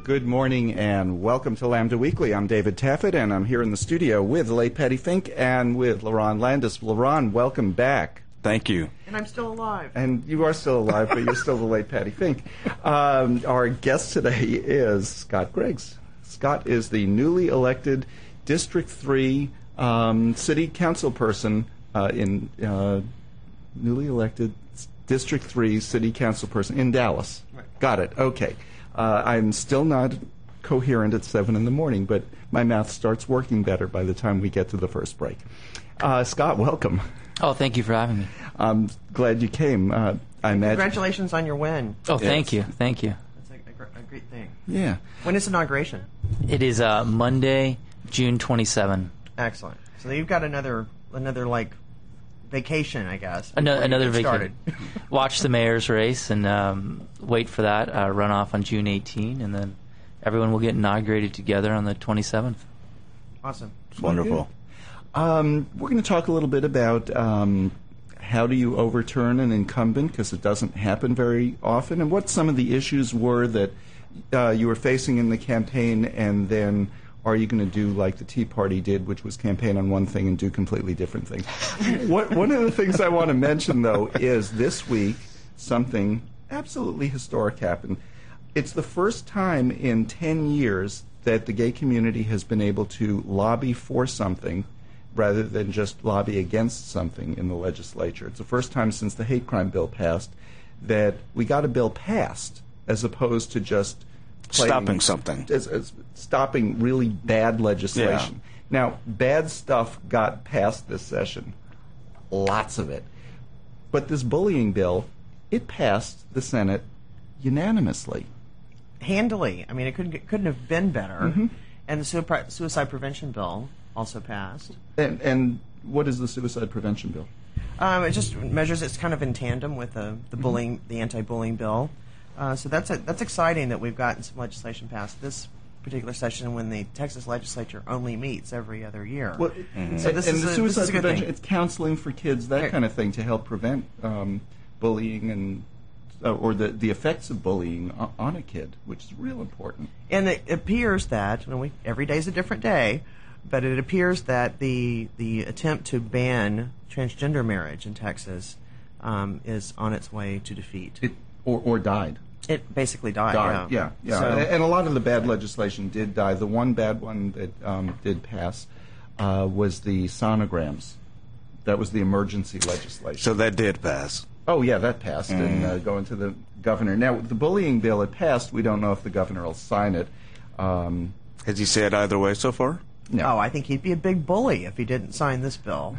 Good morning and welcome to Lambda Weekly. I'm David Taffet, and I'm here in the studio with the late Patty Fink and with LaRon Landis. LaRon, welcome back. Thank you. And I'm still alive. And you are still alive, but you're still the late Patty Fink. Our guest today is Scott Griggs. Scott is the newly elected District 3 City Council person newly elected District 3 City Council person in Dallas. Right. Got it. Okay. I'm still not coherent at 7 in the morning, but my math starts working better by the time we get to the first break. Scott, welcome. Oh, thank you for having me. I'm glad you came. I imagine. Congratulations on your win. Oh, thank you. Thank you. That's a great thing. Yeah. When is inauguration? It is Monday, June 27. Excellent. So you've got another like vacation, I guess. Another vacation. Watch the mayor's race and wait for that runoff on June 18, and then everyone will get inaugurated together on the 27th. Awesome. It's wonderful. We're going to talk a little bit about how do you overturn an incumbent, because it doesn't happen very often, and what some of the issues were that you were facing in the campaign, and then are you going to do like the Tea Party did, which was campaign on one thing and do completely different things? One of the things I want to mention, though, is this week something absolutely historic happened. It's the first time in 10 years that the gay community has been able to lobby for something rather than just lobby against something in the legislature. It's the first time since the hate crime bill passed that we got a bill passed as opposed to just stopping something. As stopping really bad legislation. Yeah. Now, bad stuff got passed this session. Lots of it. But this bullying bill, it passed the Senate unanimously. Handily. I mean, it couldn't have been better. Mm-hmm. And the suicide prevention bill also passed. And what is the suicide prevention bill? It just measures it's kind of in tandem with the bullying, the anti-bullying bill. So that's exciting that we've gotten some legislation passed this particular session when the Texas legislature only meets every other year. Well, So this and is the a suicide good prevention, thing. it's counseling for kids, that kind of thing, to help prevent bullying and or the effects of bullying on a kid, which is real important. And it appears that every day is a different day, but it appears that the attempt to ban transgender marriage in Texas is on its way to defeat. Or died. It basically died. Yeah. So, and a lot of the bad legislation did die. The one bad one that did pass was the sonograms. That was the emergency legislation. So that did pass. Oh, yeah, that passed and going to the governor. Now, the bullying bill, it passed. We don't know if the governor will sign it. Has he said either way so far? No. Oh, I think he'd be a big bully if he didn't sign this bill.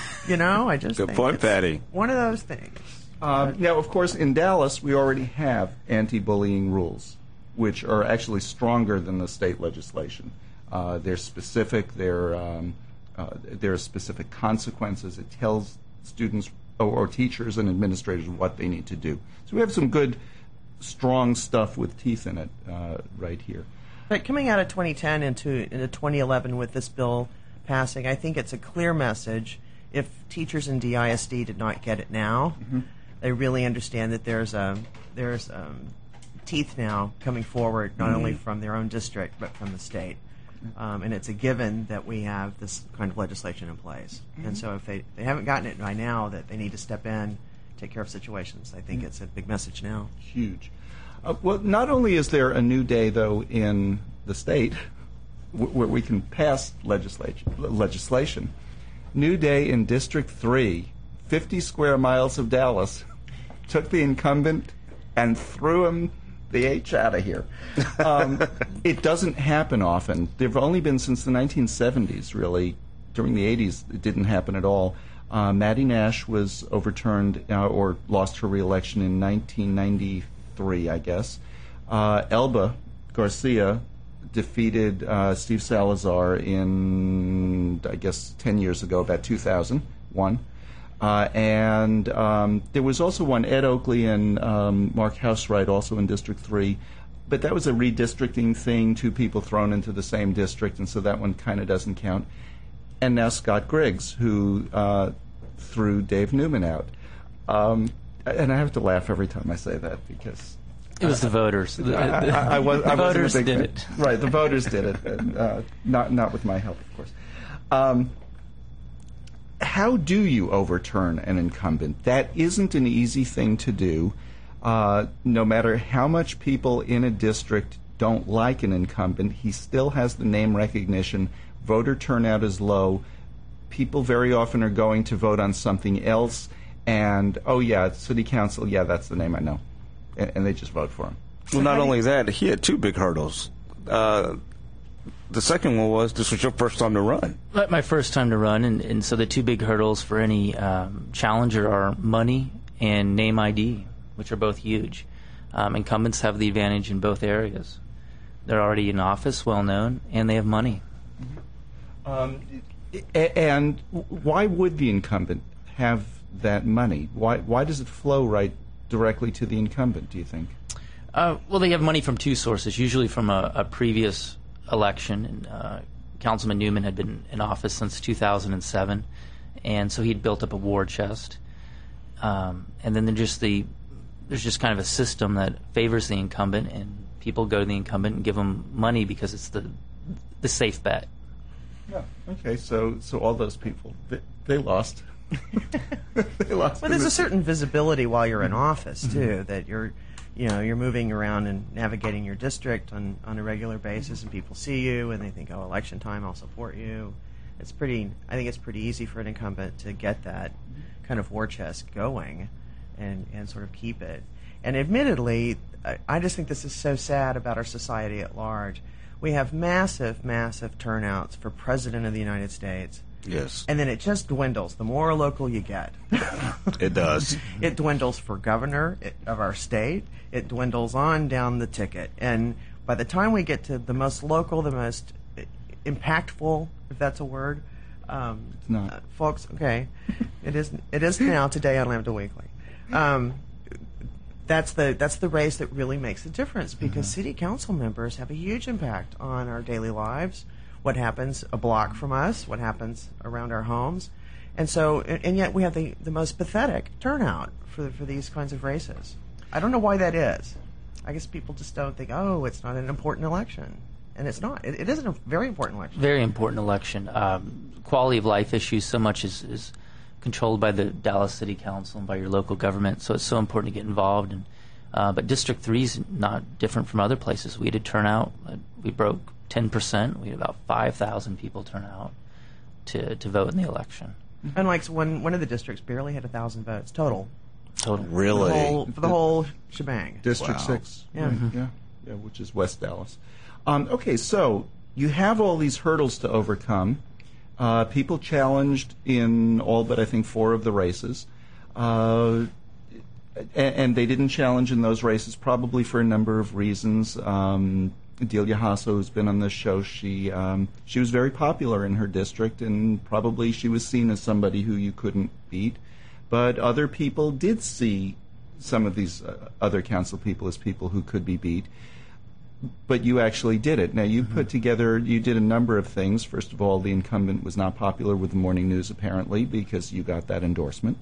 I just Good think point, it's Patty. one of those things. Now, of course, in Dallas, we already have anti-bullying rules, which are actually stronger than the state legislation. They're specific. There are specific consequences. It tells students or teachers and administrators what they need to do. So we have some good, strong stuff with teeth in it right here. But coming out of 2010 into 2011 with this bill passing, I think it's a clear message. If teachers in DISD did not get it now, they really understand that there's teeth now coming forward, not only from their own district but from the state. And it's a given that we have this kind of legislation in place. And so if they haven't gotten it by now, that they need to step in, take care of situations. I think it's a big message now. Huge. Well, not only is there a new day, though, in the state where we can pass legislation, new day in District 3, 50 square miles of Dallas, took the incumbent and threw him the H out of here. It doesn't happen often. There have only been since the 1970s, really. During the 80s, it didn't happen at all. Maddie Nash was overturned or lost her re-election in 1993, I guess. Elba Garcia defeated Steve Salazar in, I guess, 10 years ago, about 2001. And there was also one, Ed Oakley and Mark Housewright, also in District 3. But that was a redistricting thing, two people thrown into the same district, and so that one kind of doesn't count. And now Scott Griggs, who threw Dave Newman out. And I have to laugh every time I say that because It was the voters. I wasn't a voters big did fan. it. Right, the voters did it. Not with my help, of course. How do you overturn an incumbent? That isn't an easy thing to do. No matter how much people in a district don't like an incumbent, he still has the name recognition. Voter turnout is low. People very often are going to vote on something else, and, oh, yeah, city council, yeah, that's the name I know. And they just vote for him. Well, not only that, he had two big hurdles. The second one was this was your first time to run. My first time to run, and so the two big hurdles for any challenger are money and name ID, which are both huge. Incumbents have the advantage in both areas. They're already in office, well known, and they have money. And why would the incumbent have that money? Why does it flow right directly to the incumbent, do you think? Well, they have money from two sources, usually from a previous election. And, Councilman Newman had been in office since 2007, and so he'd built up a war chest. And then there's just kind of a system that favors the incumbent, and people go to the incumbent and give them money because it's the safe bet. Yeah. Okay. So all those people, they lost. They lost. Well, there's a certain visibility while you're in office too, that you're moving around and navigating your district on a regular basis, and people see you and they think, oh, election time, I'll support you. I think it's pretty easy for an incumbent to get that kind of war chest going, and sort of keep it. And admittedly, I just think this is so sad about our society at large. We have massive, massive turnouts for President of the United States. Yes. And then it just dwindles the more local you get. It does. It dwindles for governor of our state. It dwindles on down the ticket. And by the time we get to the most local, the most impactful, if that's a word, It's not. folks, okay, it is now today on Lambda Weekly. That's the race that really makes a difference, because city council members have a huge impact on our daily lives. What happens a block from us, what happens around our homes, and yet we have the most pathetic turnout for these kinds of races. I don't know why that is. I guess people just don't think, oh, it's not an important election, and it's not. It is a very important election. Very important election. Quality of life issues, so much is controlled by the Dallas City Council and by your local government, so it's so important to get involved. And but District 3 is not different from other places. We had a turnout. We broke 10%. We had about 5,000 people turn out to vote in the election. And like one of the districts barely had 1,000 votes total. Really? For the whole shebang. District Wow. 6. Yeah. Yeah, which is West Dallas. Okay, so you have all these hurdles to overcome. People challenged in all but I think 4 of the races. And they didn't challenge in those races probably for a number of reasons. Delia Hasso, who's been on this show, she was very popular in her district, and probably she was seen as somebody who you couldn't beat. But other people did see some of these other council people as people who could be beat. But you actually did it. Now, you did a number of things. First of all, the incumbent was not popular with the morning news, apparently, because you got that endorsement.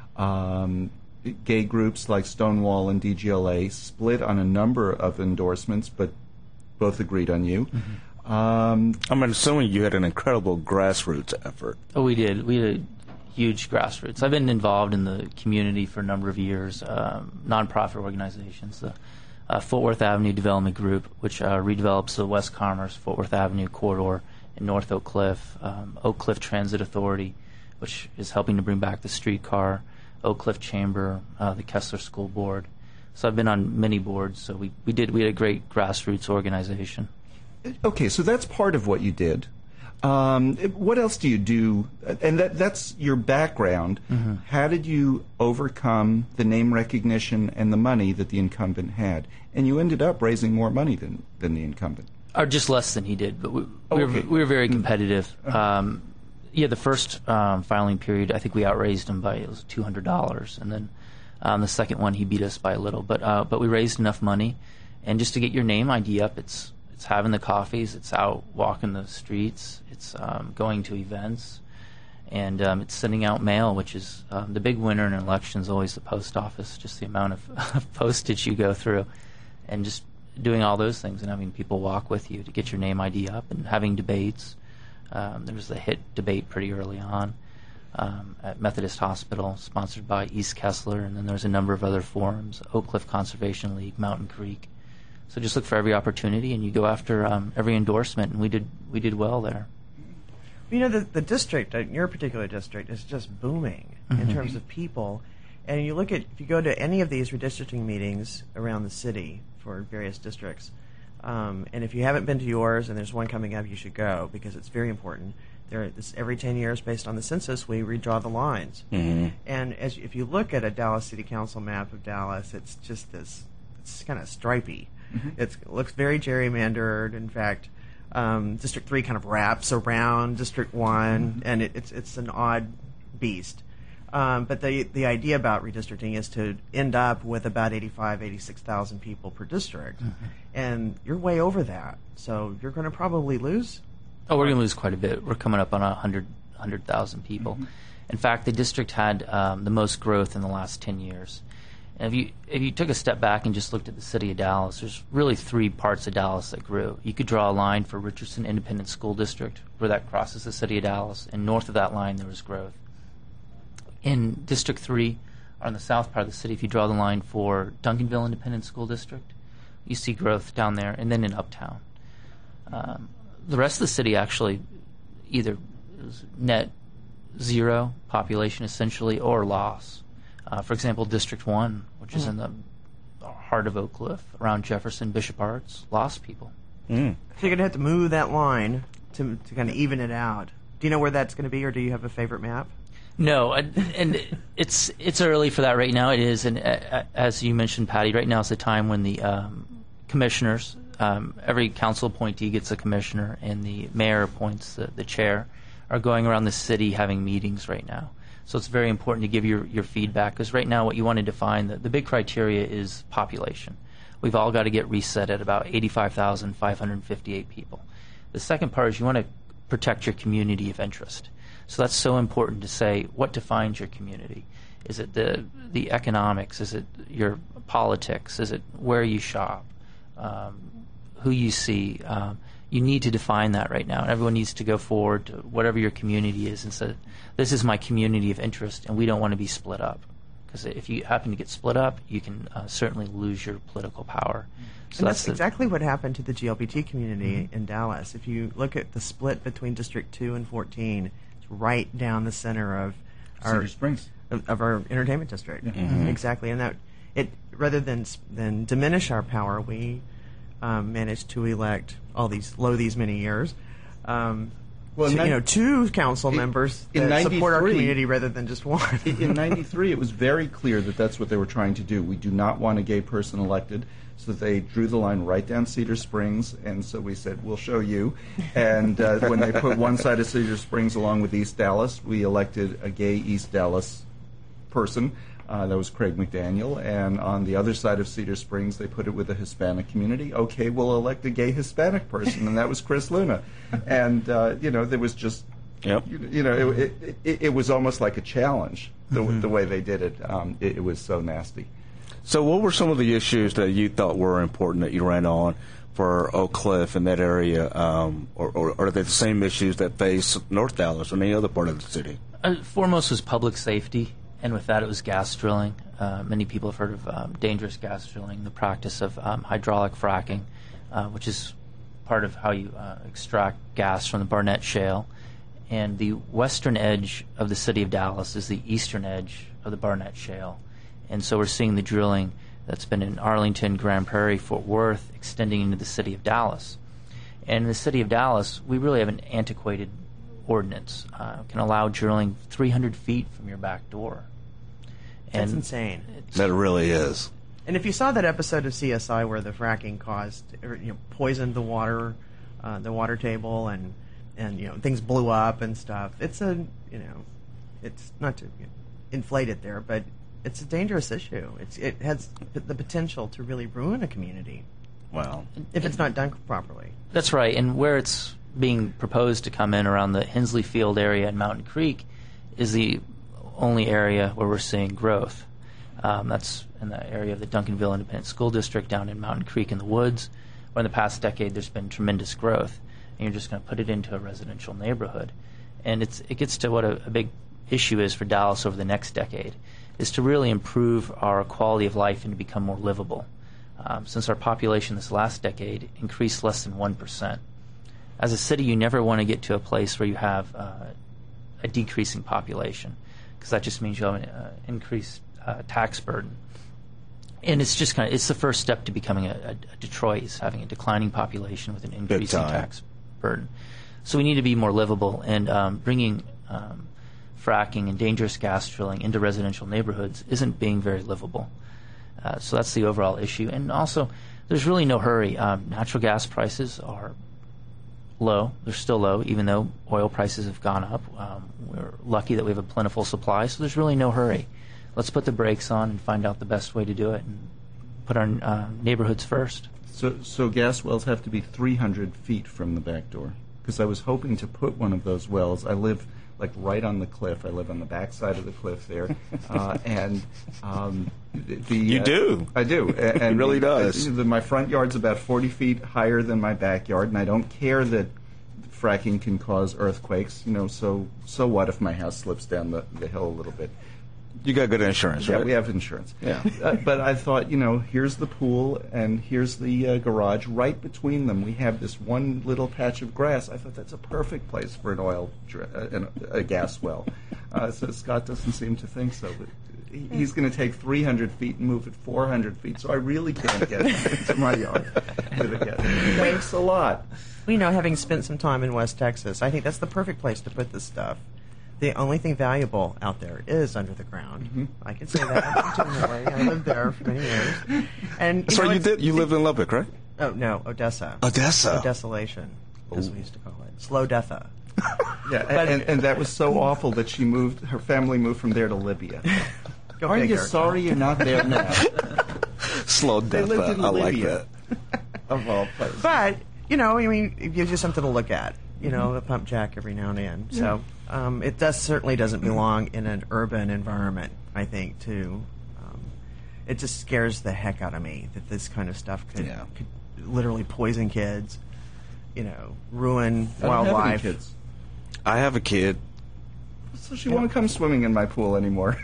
Gay groups like Stonewall and DGLA split on a number of endorsements, but both agreed on you. I'm assuming you had an incredible grassroots effort. Oh, we did. We had a huge grassroots. I've been involved in the community for a number of years, nonprofit organizations. The Fort Worth Avenue Development Group, which redevelops the West Commerce, Fort Worth Avenue corridor in North Oak Cliff. Oak Cliff Transit Authority, which is helping to bring back the streetcar. Oak Cliff Chamber, the Kessler School Board. So I've been on many boards. So we had a great grassroots organization. Okay, so that's part of what you did. What else do you do? And that's your background. Mm-hmm. How did you overcome the name recognition and the money that the incumbent had? And you ended up raising more money than the incumbent. Or just less than he did, but we were very competitive. The first filing period, I think we outraised him by $200, and then the second one he beat us by a little. But we raised enough money, and just to get your name ID up, it's having the coffees, it's out walking the streets, it's going to events, and it's sending out mail, which is the big winner in an election is always the post office. Just the amount of postage you go through. and just doing all those things and having people walk with you to get your name ID up and having debates. There was a hit debate pretty early on at Methodist Hospital, sponsored by East Kessler, and then there's a number of other forums, Oak Cliff Conservation League, Mountain Creek. So just look for every opportunity, and you go after every endorsement, and we did well there. You know, the district, your particular district, is just booming in terms of people. And you look at, if you go to any of these redistricting meetings around the city for various districts, and if you haven't been to yours and there's one coming up, you should go because it's very important. Every 10 years, based on the census, we redraw the lines. And if you look at a Dallas City Council map of Dallas, it's just this, it's kind of stripy. It looks very gerrymandered. In fact, District 3 kind of wraps around District 1, and it's an odd beast. But the idea about redistricting is to end up with about 86,000 people per district. And you're way over that. So you're going to probably lose. Oh, we're going to lose quite a bit. We're coming up on 100,000 people. In fact, the district had the most growth in the last 10 years. And if you took a step back and just looked at the city of Dallas, there's really 3 parts of Dallas that grew. You could draw a line for Richardson Independent School District, where that crosses the city of Dallas, and north of that line there was growth. In District 3, on the south part of the city, if you draw the line for Duncanville Independent School District, you see growth down there, and then in Uptown. The rest of the city actually either is net zero population, essentially, or loss. For example, District 1, which is in the heart of Oak Cliff, around Jefferson, Bishop Arts, lost people. So you're going to have to move that line to kind of even it out. Do you know where that's going to be, or do you have a favorite map? No, and it's early for that right now. It is, and as you mentioned, Patty, right now is the time when the commissioners, every council appointee gets a commissioner, and the mayor appoints the chair, are going around the city having meetings right now. So it's very important to give your feedback, because right now what you want to define, the big criteria is population. We've all got to get reset at about 85,558 people. The second part is you want to protect your community of interest. So that's so important to say what defines your community. Is it the economics? Is it your politics? Is it where you shop? Who you see? You need to define that right now. Everyone needs to go forward to whatever your community is and say, this is my community of interest, and we don't want to be split up. Because if you happen to get split up, you can certainly lose your political power. So and that's exactly what happened to the GLBT community in Dallas. If you look at the split between District 2 and 14, it's right down the center of our Cedar Springs. Of our entertainment district. Exactly. And that rather than diminish our power, we managed to elect these many years. Two council members that support our community rather than just one. In 93, it was very clear that that's what they were trying to do. We do not want a gay person elected, so they drew the line right down Cedar Springs, and so we said, we'll show you. And when they put one side of Cedar Springs along with East Dallas, we elected a gay East Dallas person. That was Craig McDaniel. And on the other side of Cedar Springs, they put it with the Hispanic community. Okay, we'll elect a gay Hispanic person, and that was Chris Luna. And, there was just, it was almost like a challenge, the way they did it. It was so nasty. So what were some of the issues that you thought were important that you ran on for Oak Cliff and that area, or are they the same issues that face North Dallas or any other part of the city? Foremost was public safety. And with that, it was gas drilling. Many people have heard of dangerous gas drilling, the practice of hydraulic fracking, which is part of how you extract gas from the Barnett Shale. And the western edge of the city of Dallas is the eastern edge of the Barnett Shale. And so we're seeing the drilling that's been in Arlington, Grand Prairie, Fort Worth, extending into the city of Dallas. And in the city of Dallas, we really have an antiquated ordinance. Can allow drilling 300 feet from your back door. That's insane. That really is. And if you saw that episode of CSI where the fracking poisoned the water table, and things blew up and stuff, it's not to inflate it there, but it's a dangerous issue. It has the potential to really ruin a community. Wow. If it's not done properly. That's right. And where it's being proposed to come in around the Hensley Field area and Mountain Creek is the only area where we're seeing growth. That's in the area of the Duncanville Independent School District down in Mountain Creek in the woods, where in the past decade there's been tremendous growth, and you're just going to put it into a residential neighborhood. And it gets to what a big issue is for Dallas over the next decade, is to really improve our quality of life and to become more livable. Since our population this last decade increased less than 1%. As a city, you never want to get to a place where you have a decreasing population, because that just means you have an increased tax burden. And it's just it's the first step to becoming a Detroit, is having a declining population with an increasing tax burden. So we need to be more livable, and bringing fracking and dangerous gas drilling into residential neighborhoods isn't being very livable. So that's the overall issue. And also, there's really no hurry. Natural gas prices are low. They're still low, even though oil prices have gone up. We're lucky that we have a plentiful supply, so there's really no hurry. Let's put the brakes on and find out the best way to do it and put our neighborhoods first. So gas wells have to be 300 feet from the back door? Because I was hoping to put one of those wells. I live right on the cliff. I live on the back side of the cliff there, and you do. I do. And it really does. My front yard's about 40 feet higher than my backyard, and I don't care that fracking can cause earthquakes. So what if my house slips down the hill a little bit? You got good insurance, right? Yeah, we have insurance. Yeah. But I thought, here's the pool and here's the garage. Right between them, we have this one little patch of grass. I thought that's a perfect place for a gas well. So Scott doesn't seem to think so. But he's going to take 300 feet and move it 400 feet, so I really can't get into my yard. Thanks a lot. Having spent some time in West Texas, I think that's the perfect place to put this stuff. The only thing valuable out there is under the ground. Mm-hmm. I can say that legitimately. I lived there for many years. And you lived in Lubbock, right? Oh no, Odessa. Desolation, as we used to call it. Slow Detha. Yeah, and that was so awful that her family moved from there to Libya. Aren't you sorry you're not there now? Slow Detha. I like that. Of all places. But it gives you something to look at. A pump jack every now and then. So it certainly doesn't belong in an urban environment, I think, too. It just scares the heck out of me that this kind of stuff could literally poison kids, ruin wildlife. I don't have any kids. I have a kid. So she won't come swimming in my pool anymore.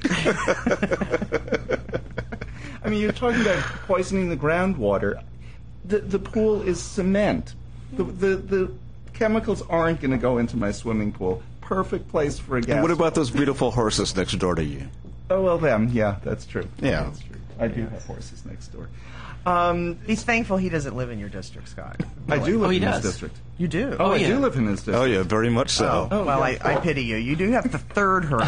I mean, you're talking about poisoning the groundwater. The pool is cement. The chemicals aren't going to go into my swimming pool. Perfect place for a gas. And what about those beautiful horses next door to you? Oh, well, them. Yeah, that's true. Yeah. That's true. I do have horses next door. He's thankful he doesn't live in your district, Scott. Really. I do live in his district. You do? Oh, I do live in his district. Oh, yeah, very much so. Well, I pity you. You do have the third hurdle.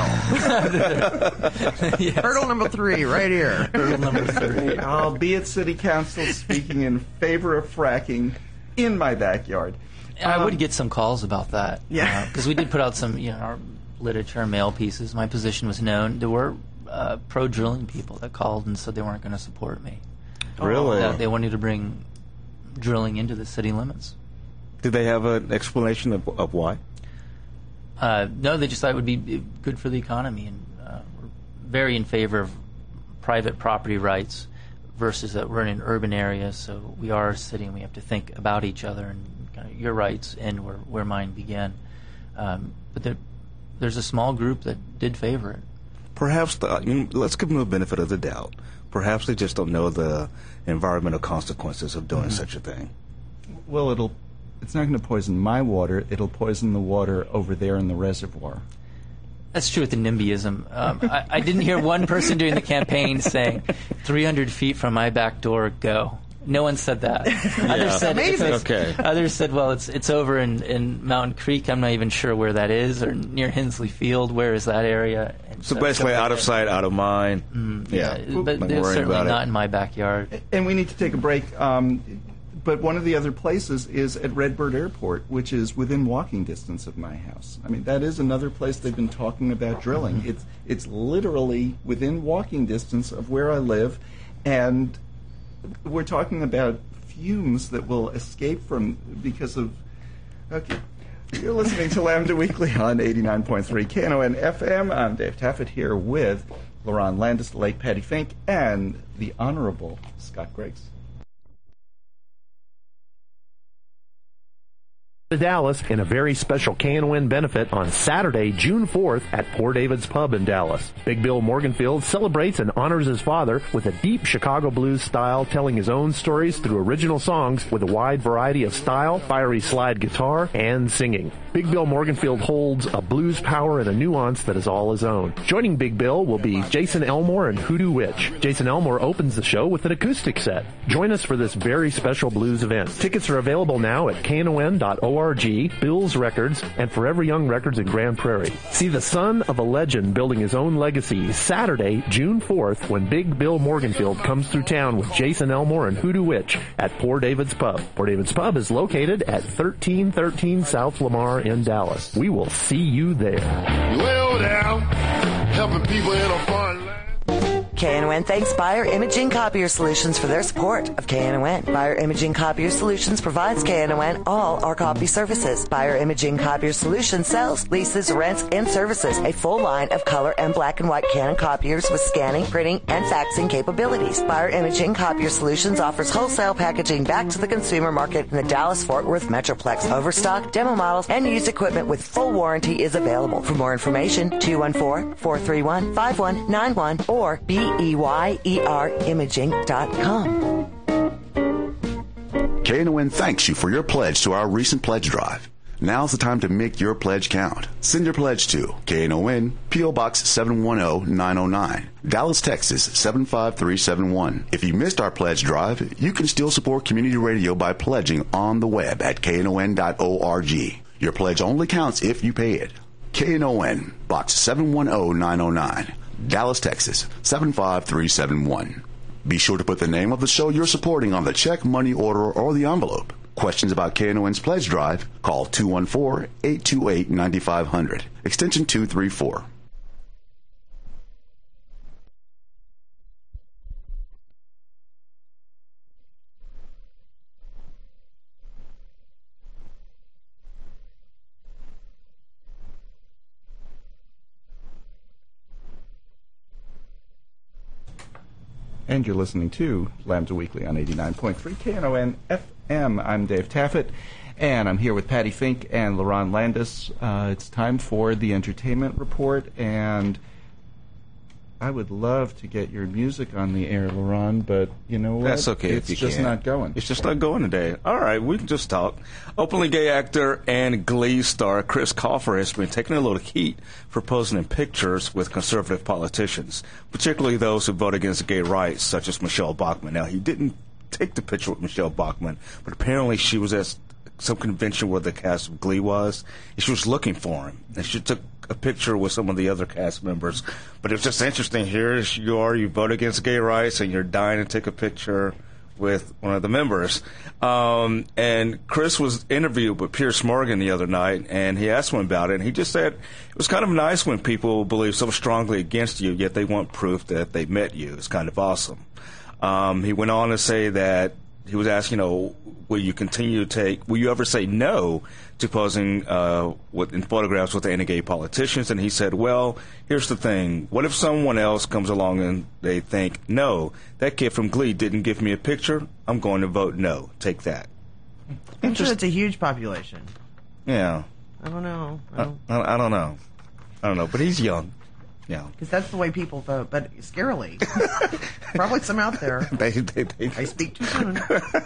Yes. Hurdle number 3, right here. Hurdle number 3. I'll be at City Council speaking in favor of fracking in my backyard. I would get some calls about that. Yeah. Because we did put out some, our literature, mail pieces. My position was known. There were pro-drilling people that called and said they weren't going to support me. Really? That they wanted to bring drilling into the city limits. Did they have an explanation of why? No, they just thought it would be good for the economy, and we're very in favor of private property rights versus that we're in an urban area, so we are a city and we have to think about each other, and kind of your rights end where mine begin. But there's a small group that did favor it. Perhaps, let's give them the benefit of the doubt. Perhaps they just don't know the environmental consequences of doing such a thing. Well, it's not going to poison my water. It'll poison the water over there in the reservoir. That's true with the NIMBYism. I didn't hear one person during the campaign saying, 300 feet from my back door, go. No one said that. Others said, okay. Others said, well, it's over in Mountain Creek. I'm not even sure where that is, or near Hensley Field. Where is that area? And so basically, out of sight, out of mind. Yeah, but they're certainly not in my backyard. And we need to take a break. But one of the other places is at Redbird Airport, which is within walking distance of my house. I mean, that is another place they've been talking about drilling. It's literally within walking distance of where I live, and we're talking about fumes that will escape because of... Okay. You're listening to Lambda Weekly on 89.3 KNON FM. I'm Dave Taffet here with LaRon Landis, the late Patty Fink, and the Honorable Scott Griggs. Dallas in a very special KNON benefit on Saturday, June 4th at Poor David's Pub in Dallas. Big Bill Morganfield celebrates and honors his father with a deep Chicago blues style, telling his own stories through original songs with a wide variety of style, fiery slide guitar, and singing. Big Bill Morganfield holds a blues power and a nuance that is all his own. Joining Big Bill will be Jason Elmore and Hoodoo Witch. Jason Elmore opens the show with an acoustic set. Join us for this very special blues event. Tickets are available now at knon.org, Bill's Records, and Forever Young Records in Grand Prairie. See the son of a legend building his own legacy Saturday, June 4th, when Big Bill Morganfield comes through town with Jason Elmore and Hoodoo Witch at Poor David's Pub. Poor David's Pub is located at 1313 South Lamar in Dallas. We will see you there. Well down, helping people in a foreign land. KNON thanks Buyer Imaging Copier Solutions for their support of KNON. Buyer Imaging Copier Solutions provides KNON all our copy services. Buyer Imaging Copier Solutions sells, leases, rents, and services a full line of color and black and white Canon copiers with scanning, printing, and faxing capabilities. Buyer Imaging Copier Solutions offers wholesale packaging back to the consumer market in the Dallas-Fort Worth Metroplex. Overstock, demo models, and used equipment with full warranty is available. For more information, 214-431-5191 or BEYERimaging.com. KNON thanks you for your pledge to our recent pledge drive. Now's the time to make your pledge count. Send your pledge to KNON, P.O. Box 710-909, Dallas, Texas 75371. If you missed our pledge drive, you can still support community radio by pledging on the web at knon.org. Your pledge only counts if you pay it. KNON, Box 710-909. Dallas, Texas, 75371. Be sure to put the name of the show you're supporting on the check, money order, or the envelope. Questions about KNON's pledge drive? Call 214-828-9500, extension 234. And you're listening to Lambda Weekly on 89.3 KNON FM. I'm Dave Taffet, and I'm here with Patty Fink and LaRon Landis. It's time for the entertainment report, and I would love to get your music on the air, LaRon, but you know what? That's okay it's if you just can't. not going. It's just not going today. All right, we can just talk. Openly gay actor and Glee star Chris Colfer has been taking a little heat for posing in pictures with conservative politicians, particularly those who vote against gay rights, such as Michelle Bachmann. Now, he didn't take the picture with Michelle Bachmann, but apparently she was at some convention where the cast of Glee was, and she was looking for him, and she took a picture with some of the other cast members. But it was just interesting. Here you are, you vote against gay rights, and you're dying to take a picture with one of the members. And Chris was interviewed with Piers Morgan the other night, and he asked him about it, and he just said it was kind of nice when people believe so strongly against you, yet they want proof that they met you. It's kind of awesome. He went on to say that he was asked, will you ever say no to posing in photographs with any gay politicians? And he said, well, here's the thing. What if someone else comes along and they think, no, that kid from Glee didn't give me a picture? I'm going to vote no. Take that. I'm sure it's a huge population. Yeah. I don't know. I don't know. I don't know, but he's young. Yeah. Because that's the way people vote, but scarily. Probably some out there. They I speak too soon.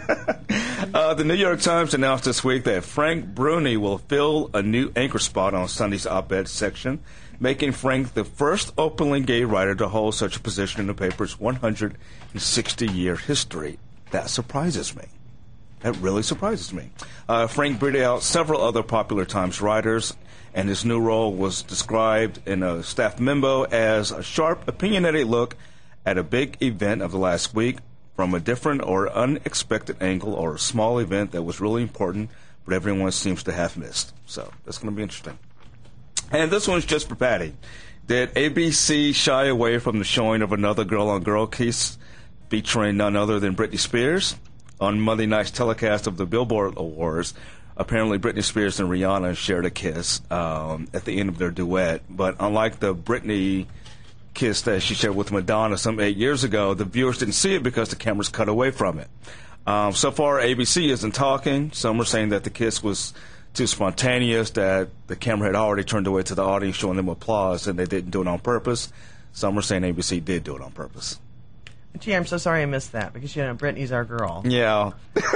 The New York Times announced this week that Frank Bruni will fill a new anchor spot on Sunday's op-ed section, making Frank the first openly gay writer to hold such a position in the paper's 160-year history. That surprises me. That really surprises me. Frank beat out several other popular Times writers, and his new role was described in a staff memo as a sharp, opinionated look at a big event of the last week from a different or unexpected angle, or a small event that was really important, but everyone seems to have missed. So that's going to be interesting. And this one's just for Patty. Did ABC shy away from the showing of another girl-on-girl kiss featuring none other than Britney Spears? On Monday night's telecast of the Billboard Awards, apparently Britney Spears and Rihanna shared a kiss at the end of their duet. But unlike the Britney kiss that she shared with Madonna some 8 years ago, the viewers didn't see it because the cameras cut away from it. So far, ABC isn't talking. Some are saying that the kiss was too spontaneous, that the camera had already turned away to the audience, showing them applause, and they didn't do it on purpose. Some are saying ABC did do it on purpose. Gee, I'm so sorry I missed that because Britney's our girl. Yeah.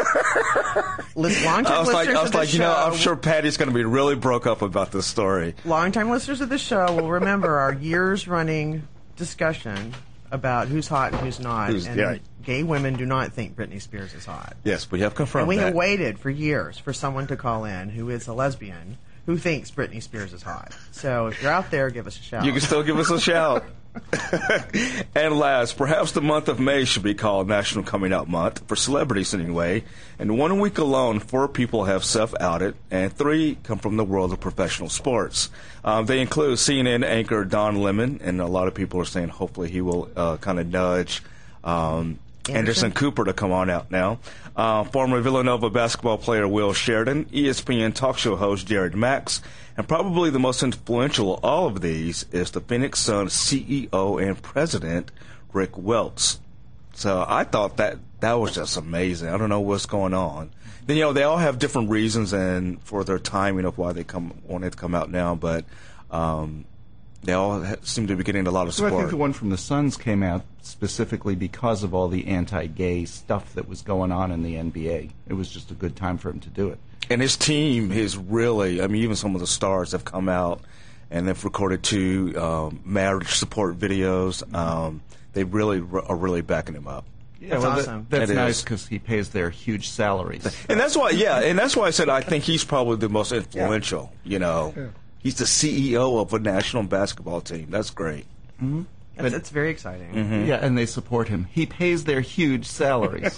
Long-time I was listeners of the like, show, I'm sure Patty's going to be really broke up about this story. Long-time listeners of the show will remember our years-running discussion about who's hot and who's not. Gay women do not think Britney Spears is hot. Yes, we have confirmed and we that. have waited for years for someone to call in who is a lesbian who thinks Britney Spears is hot. So if you're out there, give us a shout. You can still give us a shout. And last, perhaps the month of May should be called National Coming Out Month, for celebrities anyway. In 1 week alone, 4 people have self-outed, and 3 come from the world of professional sports. They include CNN anchor Don Lemon, and a lot of people are saying hopefully he will kind of nudge Anderson Cooper to come on out now. Former Villanova basketball player Will Sheridan, ESPN talk show host Jared Max, and probably the most influential of all of these is the Phoenix Suns CEO and president, Rick Welts. So I thought that was just amazing. I don't know what's going on. Then, they all have different reasons and for their timing of why they wanted to come out now, but they all seem to be getting a lot of support. So I think the one from the Suns came out specifically because of all the anti-gay stuff that was going on in the NBA. It was just a good time for him to do it. And his team is really, even some of the stars have come out and they've recorded 2 marriage support videos. They really are really backing him up. Yeah, that's awesome. That's nice because he pays their huge salaries. And that's why, I said I think he's probably the most influential, Yeah. He's the CEO of a national basketball team. That's great. Mm-hmm. That's very exciting. Mm-hmm. Yeah, and they support him. He pays their huge salaries.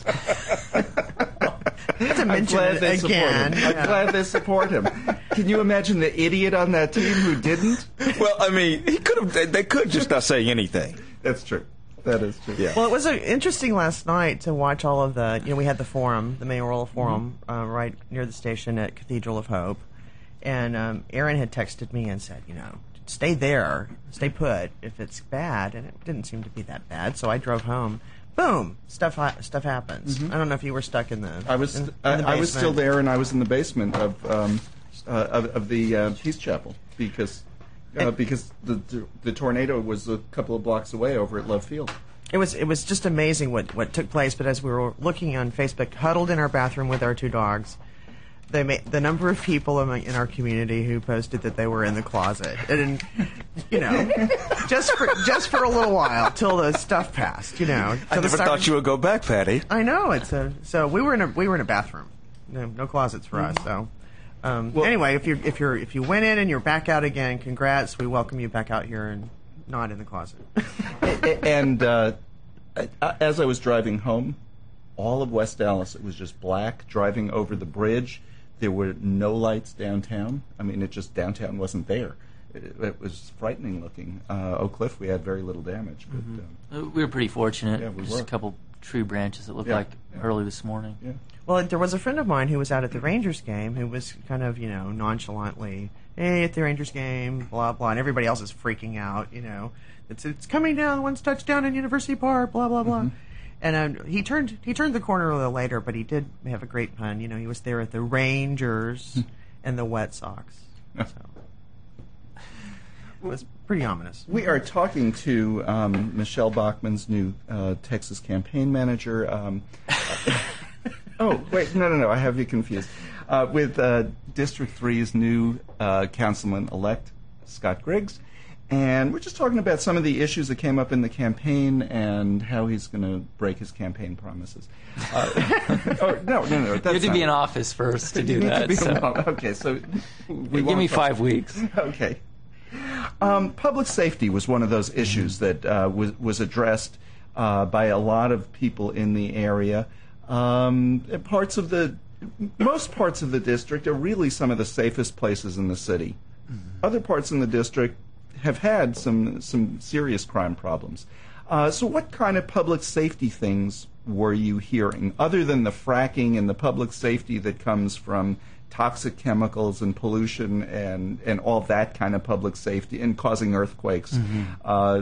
To mention it again. I'm glad they support him. Can you imagine the idiot on that team who didn't? Well, he could have. They could just not say anything. That's true. That is true. Yeah. Well, it was interesting last night to watch all of the. We had the forum, the mayoral forum, right near the station at Cathedral of Hope. And Aaron had texted me and said, stay there, stay put if it's bad. And it didn't seem to be that bad. So I drove home. Boom! Stuff happens. Mm-hmm. I don't know if you were stuck in the. I was still there, and I was in the basement of the Peace Chapel because the tornado was a couple of blocks away over at Love Field. It was just amazing what took place. But as we were looking on Facebook, huddled in our bathroom with our 2 dogs. The number of people in our community who posted that they were in the closet, and just for a little while till the stuff passed. I never thought you would go back, Patty. I know so we were in a bathroom, no closets for us. So anyway, if you went in and you're back out again, congrats. We welcome you back out here and not in the closet. And as I was driving home, all of West Dallas, it was just black. Driving over the bridge. There were no lights downtown. Downtown wasn't there. It was frightening looking. Oak Cliff, we had very little damage. But, we were pretty fortunate. Yeah, we just were. a couple tree branches that looked like early this morning. Yeah. Well, there was a friend of mine who was out at the Rangers game who was kind of, nonchalantly, hey, at the Rangers game, blah, blah, and everybody else is freaking out, It's coming down, one's touchdown in University Park, blah, blah, blah. Mm-hmm. And he turned the corner a little later, but he did have a great pun. He was there at the Rangers and the Wet Sox. So it was pretty ominous. We are talking to Michelle Bachmann's new Texas campaign manager. Oh, wait, no, I have you confused. With District 3's new councilman-elect, Scott Griggs. And we're just talking about some of the issues that came up in the campaign and how he's going to break his campaign promises. No. You have to be in office first to do that. Okay, so give me 5 weeks. Okay. Public safety was one of those issues that was addressed by a lot of people in the area. Most parts of the district are really some of the safest places in the city. Mm-hmm. Other parts in the district have had some serious crime problems. So what kind of public safety things were you hearing, other than the fracking and the public safety that comes from toxic chemicals and pollution and all that kind of public safety and causing earthquakes? Mm-hmm.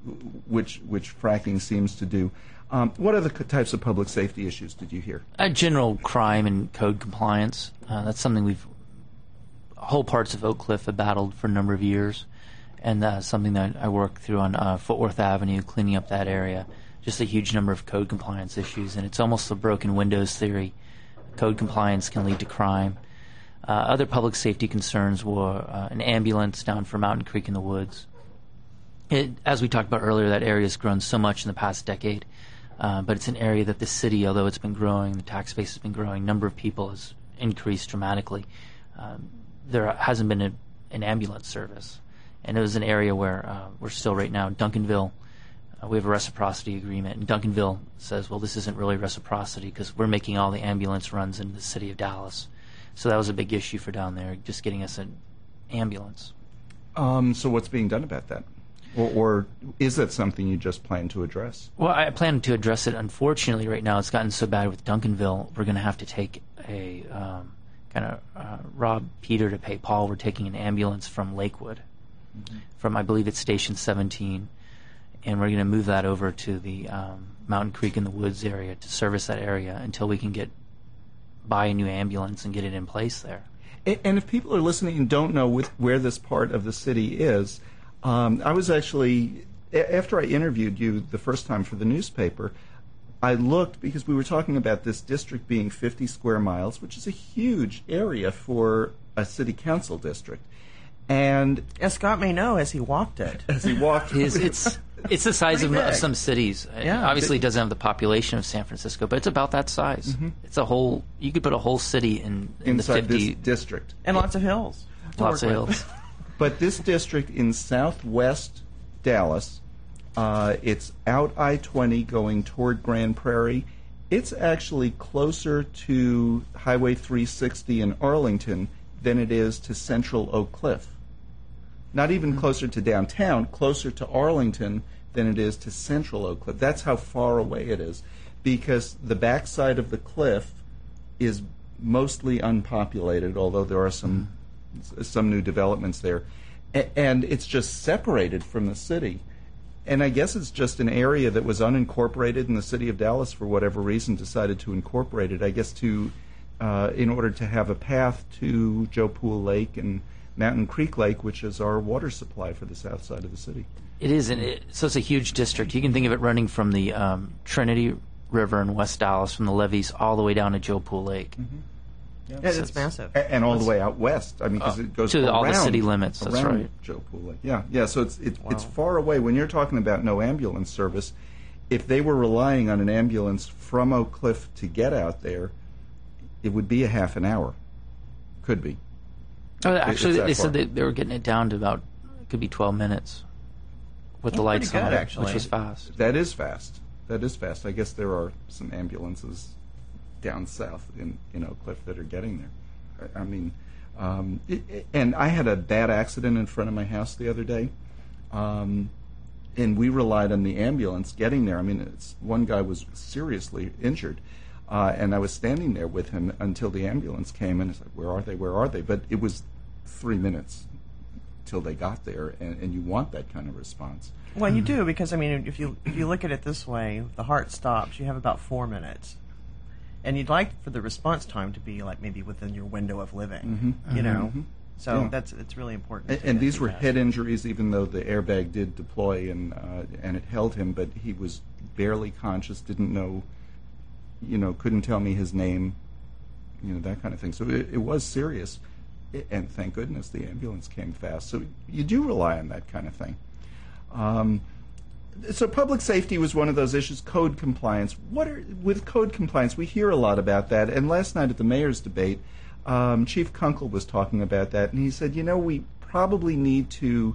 which fracking seems to do. What other types of public safety issues did you hear? General crime and code compliance. That's something whole parts of Oak Cliff have battled for a number of years, and something that I work through on Fort Worth Avenue, cleaning up that area. Just a huge number of code compliance issues, and it's almost a broken windows theory. Code compliance can lead to crime. Other public safety concerns were an ambulance down for Mountain Creek in the Woods. As we talked about earlier, that area has grown so much in the past decade, but it's an area that the city, although it's been growing, the tax base has been growing, number of people has increased dramatically. There hasn't been an ambulance service, and it was an area where we're still right now. Duncanville, we have a reciprocity agreement, and Duncanville says, well, this isn't really reciprocity because we're making all the ambulance runs into the city of Dallas. So that was a big issue for down there, just getting us an ambulance. So what's being done about that? Or is that something you just plan to address? Well, I plan to address it. Unfortunately, right now it's gotten so bad with Duncanville, we're going to have to take a rob Peter to pay Paul. We're taking an ambulance from Lakewood, from I believe it's Station 17, and we're going to move that over to the Mountain Creek in the Woods area to service that area until we can buy a new ambulance and get it in place there. And if people are listening and don't know where this part of the city is, I was actually, after I interviewed you the first time for the newspaper, I looked because we were talking about this district being 50 square miles, which is a huge area for a city council district. And as Scott may know, as he walked it. It's the size of some cities. Yeah. Obviously, it doesn't have the population of San Francisco, but it's about that size. Mm-hmm. It's you could put a whole city in inside the 50 this district. And lots of hills. Lots of hills. But this district in southwest Dallas, it's out I-20 going toward Grand Prairie. It's actually closer to Highway 360 in Arlington than it is to central Oak Cliff. Not even closer to downtown, closer to Arlington than it is to central Oak Cliff. That's how far away it is, because the backside of the cliff is mostly unpopulated, although there are some new developments there. And it's just separated from the city. And I guess it's just an area that was unincorporated, and the city of Dallas, for whatever reason, decided to incorporate it, I guess, in order to have a path to Joe Pool Lake and Mountain Creek Lake, which is our water supply for the south side of the city. It is, so it's a huge district. You can think of it running from the Trinity River in West Dallas, from the levees, all the way down to Joe Pool Lake. Mm-hmm. Yeah, it's massive. And all the way out west. I mean, because it goes to around, all the city limits. That's right. Joe Pool Lake. Yeah. So it's far away. When you're talking about no ambulance service, if they were relying on an ambulance from Oak Cliff to get out there, it would be a half an hour. Could be. Oh, actually, they said they were getting it down to about, it could be 12 minutes with the lights on, which was fast. That is fast. I guess there are some ambulances down south in Oak Cliff that are getting there. I mean, and I had a bad accident in front of my house the other day, and we relied on the ambulance getting there. I mean, one guy was seriously injured. And I was standing there with him until the ambulance came, and it's like, where are they? But it was 3 minutes till they got there, and you want that kind of response. Well, you do, because, I mean, if you look at it this way, the heart stops, you have about 4 minutes. And you'd like for the response time to be like maybe within your window of living, you know? Mm-hmm. So it's really important. And these were head injuries, even though the airbag did deploy and it held him, but he was barely conscious, didn't know, couldn't tell me his name, that kind of thing. So it was serious, and thank goodness the ambulance came fast. So you do rely on that kind of thing. So public safety was one of those issues. Code compliance. With code compliance, we hear a lot about that. And last night at the mayor's debate, Chief Kunkel was talking about that, and he said, we probably need to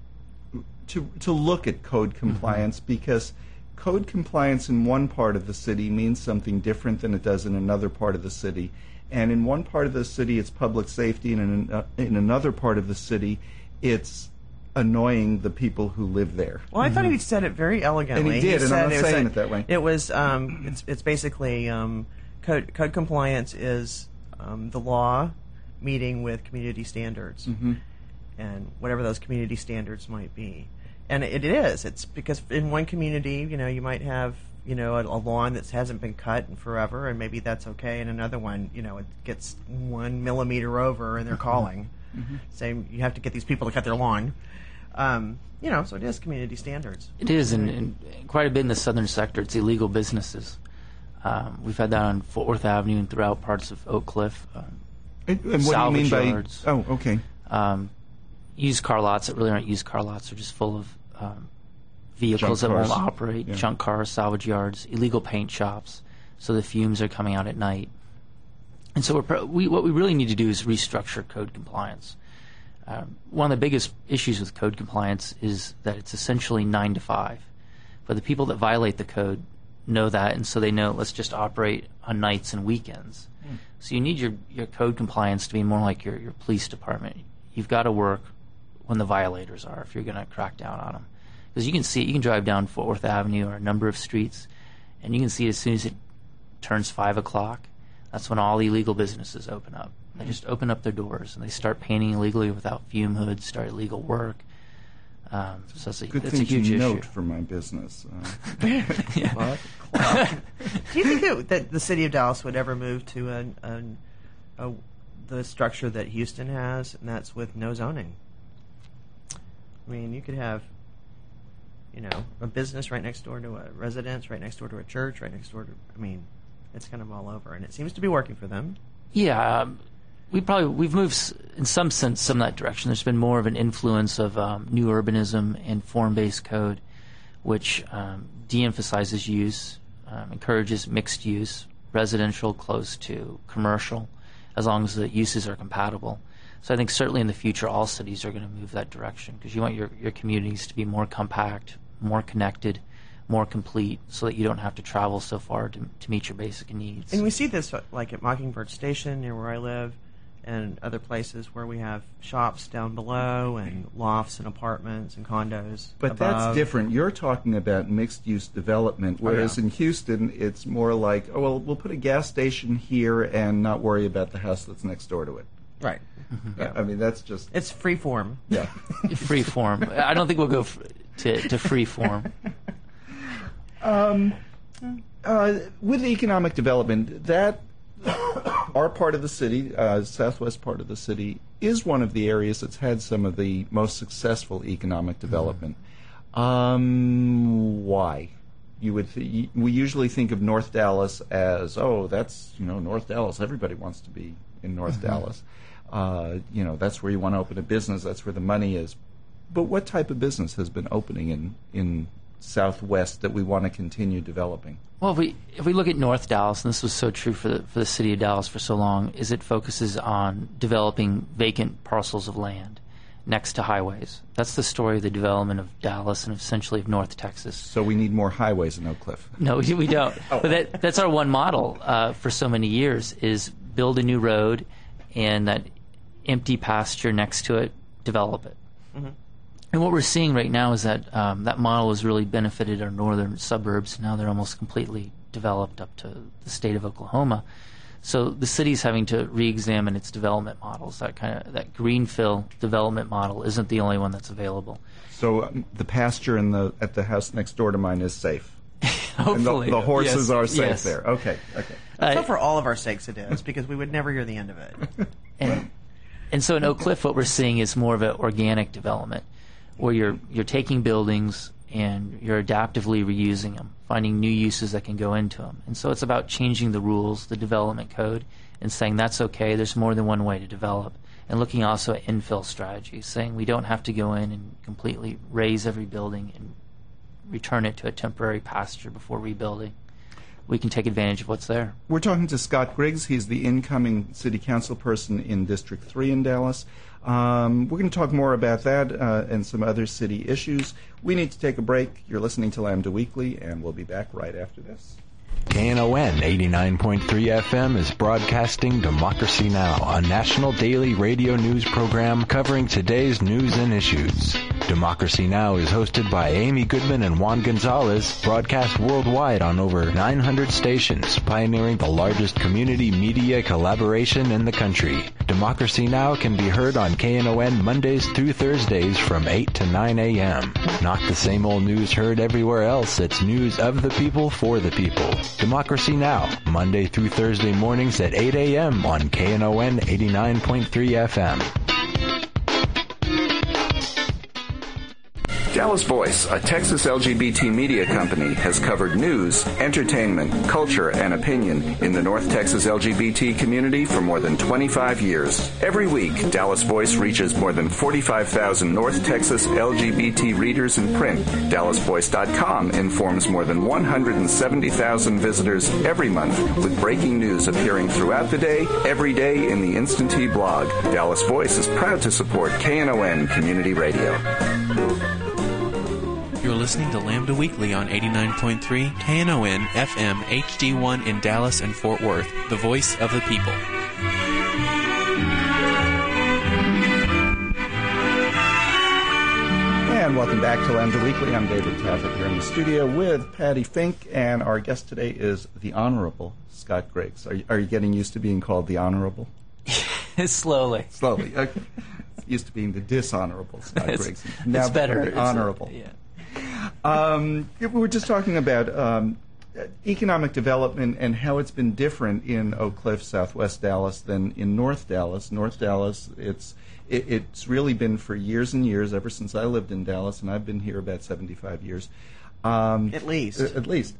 look at code compliance because code compliance in one part of the city means something different than it does in another part of the city. And in one part of the city, it's public safety, and in another part of the city, it's annoying the people who live there. Well, I thought he said it very elegantly. And he did, and I'm not saying it that way. It was, it's basically, code compliance is the law meeting with community standards, and whatever those community standards might be. And it is. It's because in one community, you might have, a lawn that hasn't been cut in forever, and maybe that's okay. And another one, it gets 1 millimeter over, and they're calling, saying you have to get these people to cut their lawn. So it is community standards. It is, and quite a bit in the southern sector. It's illegal businesses. We've had that on Fort Worth Avenue and throughout parts of Oak Cliff. And what do you mean by? Yards, oh, okay. Used car lots that really aren't used car lots. They're just full of vehicles that won't operate, junk cars, salvage yards, illegal paint shops, so the fumes are coming out at night. And so what we really need to do is restructure code compliance. One of the biggest issues with code compliance is that it's essentially 9 to 5. But the people that violate the code know that, and so they know, let's just operate on nights and weekends. So you need your code compliance to be more like your police department. You've got to work when the violators are if you're going to crack down on them. Because you can drive down Fort Worth Avenue or a number of streets, and you can see as soon as it turns 5 o'clock, that's when all the illegal businesses open up. They just open up their doors, and they start painting illegally without fume hoods, start illegal work. So that's a huge issue. Note for my business. Do you think that the city of Dallas would ever move to the structure that Houston has, and that's with no zoning? I mean, you could have, a business right next door to a residence, right next door to a church, right next door to, it's kind of all over, and it seems to be working for them. Yeah, we've moved in some sense some of that direction. There's been more of an influence of new urbanism and form-based code, which de-emphasizes use, encourages mixed use, residential close to commercial, as long as the uses are compatible. So I think certainly in the future all cities are going to move that direction, because you want your communities to be more compact, more connected, more complete, so that you don't have to travel so far to meet your basic needs. And we see this like at Mockingbird Station near where I live, and other places where we have shops down below and lofts and apartments and condos But above. that's different. You're talking about mixed-use development, whereas in Houston, it's more like, we'll put a gas station here and not worry about the house that's next door to it. Right. Yeah. I mean, that's just... It's free form. Yeah. Free form. I don't think we'll go to free form. With economic development, that our part of the city, southwest part of the city, is one of the areas that's had some of the most successful economic development. Why? We usually think of North Dallas as, that's North Dallas. Everybody wants to be in North Dallas. That's where you want to open a business. That's where the money is. But what type of business has been opening in Southwest that we want to continue developing? Well, if we look at North Dallas, and this was so true for the city of Dallas for so long, is it focuses on developing vacant parcels of land next to highways. That's the story of the development of Dallas and essentially of North Texas. So we need more highways in Oak Cliff. No, we don't. But that's our one model for so many years, is build a new road and that empty pasture next to it, develop it. Mm-hmm. And what we're seeing right now is that that model has really benefited our northern suburbs. Now they're almost completely developed up to the state of Oklahoma. So the city's having to re-examine its development models. That greenfield development model isn't the only one that's available. So the pasture at the house next door to mine is safe. Hopefully, and the horses are safe yes. there. Okay. So for all of our sakes, it is, because we would never hear the end of it. And so in Oak Cliff, what we're seeing is more of an organic development, where you're taking buildings and you're adaptively reusing them, finding new uses that can go into them. And so it's about changing the rules, the development code, and saying that's okay, there's more than one way to develop. And looking also at infill strategies, saying we don't have to go in and completely raise every building and return it to a temporary pasture before rebuilding. We can take advantage of what's there. We're talking to Scott Griggs. He's the incoming city council person in District 3 in Dallas. We're going to talk more about that and some other city issues. We need to take a break. You're listening to Lambda Weekly, and we'll be back right after this. KNON 89.3 FM is broadcasting Democracy Now!, a national daily radio news program covering today's news and issues. Democracy Now! Is hosted by Amy Goodman and Juan Gonzalez, broadcast worldwide on over 900 stations, pioneering the largest community media collaboration in the country. Democracy Now! Can be heard on KNON Mondays through Thursdays from 8 to 9 a.m. Not the same old news heard everywhere else. It's news of the people for the people. Democracy Now! Monday through Thursday mornings at 8 a.m. on KNON 89.3 FM. Dallas Voice, a Texas LGBT media company, has covered news, entertainment, culture, and opinion in the North Texas LGBT community for more than 25 years. Every week, Dallas Voice reaches more than 45,000 North Texas LGBT readers in print. DallasVoice.com informs more than 170,000 visitors every month with breaking news appearing throughout the day, every day in the Instant Tea blog. Dallas Voice is proud to support KNON Community Radio. You're listening to Lambda Weekly on 89.3 KNON FM HD1 in Dallas and Fort Worth, the voice of the people. And welcome back to Lambda Weekly. I'm David Taffet here in the studio with Patty Fink, and our guest today is the Honorable Scott Griggs. Are you getting used to being called the Honorable? Slowly. Slowly. Okay. Used to being the dishonorable Scott Griggs. Now it's better. Honorable. Yeah. We were just talking about economic development and how it's been different in Oak Cliff, Southwest Dallas, than in North Dallas. North Dallas, it's really been for years and years, ever since I lived in Dallas, and I've been here about 75 years. At least. At least.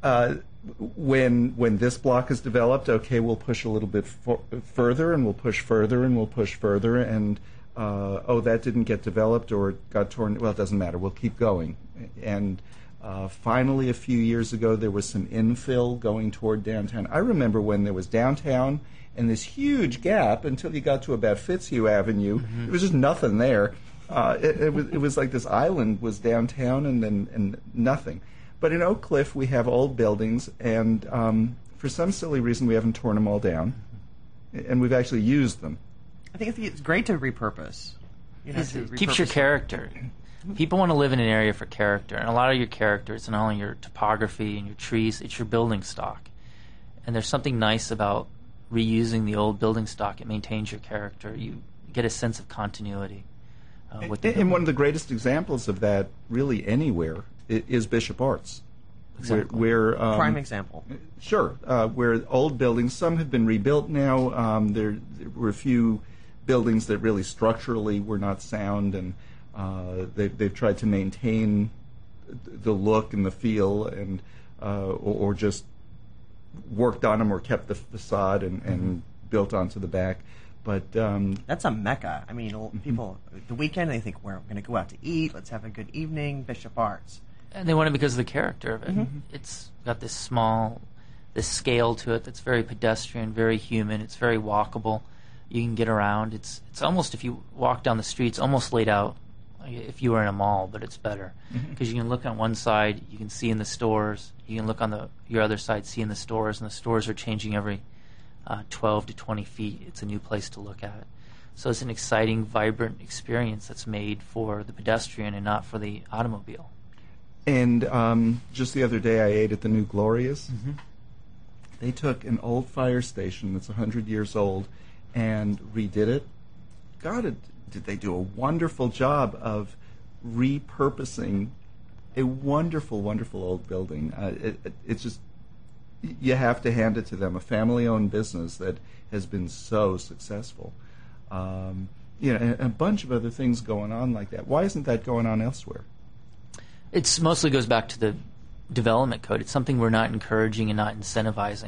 When this block is developed, okay, we'll push a little bit further, and we'll push further, and we'll push further, and that didn't get developed or it got torn. Well, it doesn't matter. We'll keep going. And finally, a few years ago, there was some infill going toward downtown. I remember when there was downtown and this huge gap until you got to about Fitzhugh Avenue. Mm-hmm. There was just nothing there. It was like this island was downtown and nothing. But in Oak Cliff, we have old buildings, and for some silly reason, we haven't torn them all down, and we've actually used them. I think it's great to repurpose. It keeps your character. People want to live in an area for character, and a lot of your character is not only your topography and your trees, it's your building stock. And there's something nice about reusing the old building stock. It maintains your character. You get a sense of continuity. And one of the greatest examples of that, really anywhere, is Bishop Arts. Exactly. Where prime example. Sure. Where old buildings, some have been rebuilt now. There were a few buildings that really structurally were not sound, and they've tried to maintain the look and the feel, and or just worked on them or kept the facade and built onto the back. But that's a mecca. I mean, people the weekend they think we're going to go out to eat. Let's have a good evening. Bishop Arts. And they want it because of the character of it. Mm-hmm. It's got this scale to it that's very pedestrian, very human. It's very walkable. You can get around. It's almost, if you walk down the street, it's almost laid out like if you were in a mall, but it's better. Because you can look on one side, you can see in the stores. You can look on your other side, see in the stores, and the stores are changing every 12 to 20 feet. It's a new place to look at. So it's an exciting, vibrant experience that's made for the pedestrian and not for the automobile. And just the other day, I ate at the New Glorious. Mm-hmm. They took an old fire station that's 100 years old and redid it. God, did they do a wonderful job of repurposing a wonderful, wonderful old building. It's just, you have to hand it to them, a family-owned business that has been so successful. And a bunch of other things going on like that. Why isn't that going on elsewhere? It mostly goes back to the development code. It's something we're not encouraging and not incentivizing.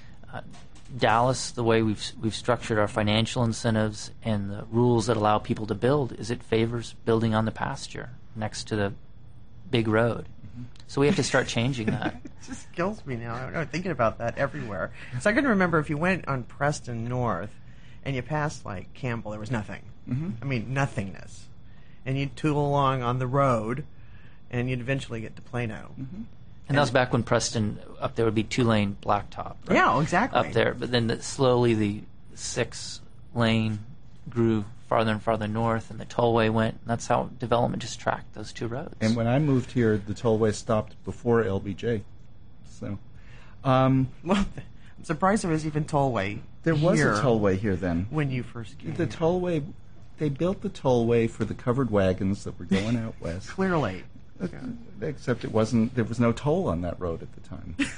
Dallas, the way we've structured our financial incentives and the rules that allow people to build, is it favors building on the pasture next to the big road. Mm-hmm. So we have to start changing that. It just kills me now. I'm thinking about that everywhere. So I can remember if you went on Preston North and you passed like Campbell, there was nothing. Mm-hmm. I mean, nothingness. And you'd tool along on the road, and you'd eventually get to Plano. Mm-hmm. And that was back when Preston, up there would be 2-lane blacktop. Right? Yeah, exactly. Up there. But then slowly the 6-lane grew farther and farther north, and the tollway went. And that's how development just tracked those two roads. And when I moved here, the tollway stopped before LBJ. So, well, I'm surprised there was even tollway. There was here a tollway here then. when you first came. The tollway, they built the tollway for the covered wagons that were going out west. Clearly. Except there was no toll on that road at the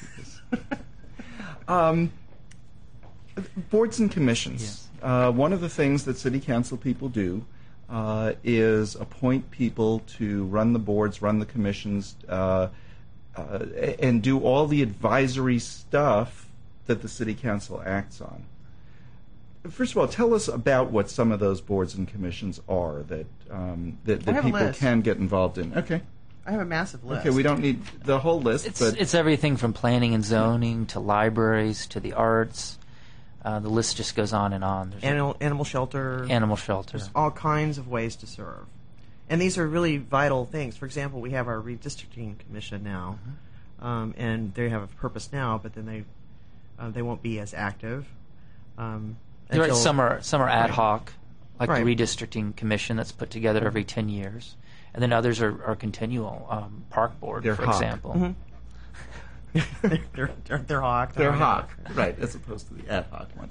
time. Boards and commissions. Yes. One of the things that city council people do is appoint people to run the boards, run the commissions, and do all the advisory stuff that the city council acts on. First of all, tell us about what some of those boards and commissions are that people can get involved in. Okay. I have a massive list. Okay, we don't need the whole list. It's everything from planning and zoning to libraries to the arts. The list just goes on and on. There's animal shelter. Animal shelter. There's all kinds of ways to serve. And these are really vital things. For example, we have our redistricting commission now, and they have a purpose now, but then they won't be as active. Right, some are ad hoc, like Right. the redistricting commission that's put together every 10 years. And then others are continual. Park board, They're for hawk. example. They're hawk. They're hawk, right, as opposed to the ad hoc ones.